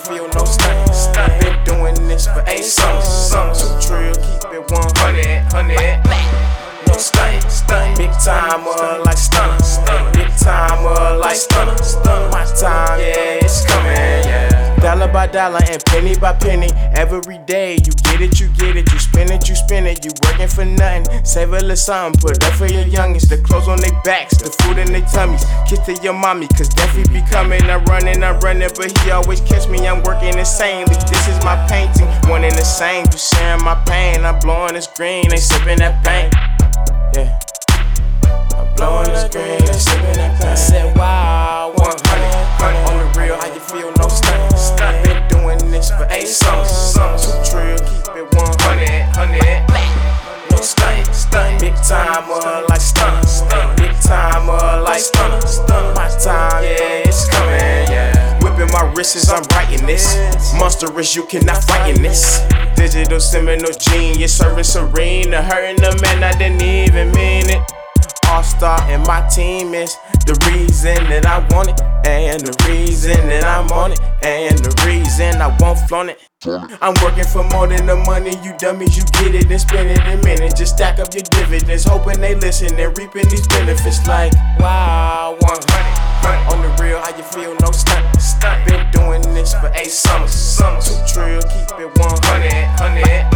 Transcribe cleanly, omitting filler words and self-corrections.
feel, no stunt. Been doing this for 8 summers. 2 trill, keep it 100. No stunt. Big timer like stunner. Big timer like stunner. My time, yeah, it's coming, yeah. Dollar by dollar and penny by penny. Every day, you get it, you get it. You spin it, you working for nothing. Save a little something, put it up for your youngins. The clothes on their backs, the food in their tummies. Kiss to your mommy, cause Deafy be coming. I'm running, but he always catch me. I'm working insanely. This is my painting, one and the same. You sharing my pain, I'm blowing this green, they sipping that pain. Yeah, I'm blowing this green, they sipping that pain. I said, wow, 100 on the real, how you feel, no stunt. Been doing this for 8 summers. 2 trill, keep it 100. No stunt. Big timer like stunner. Big timer like stunner. My time, yeah, it's coming, yeah. Whipping my wrists as I'm writing this. Monstrous, you cannot fight in this. Digital seminal genius, serving serene. Hurting the man, I didn't even mean it. All-star and my team is the reason that I want it, and the reason that I'm on it, and the reason I won't flaunt it. I'm working for more than the money, you dummies, you get it and spend it in minutes. Just stack up your dividends, hoping they listen and reaping these benefits like, wow, 100 on the real, how you feel, no stunt. Been doing this for 8 summers. 2 trill, keep it 100.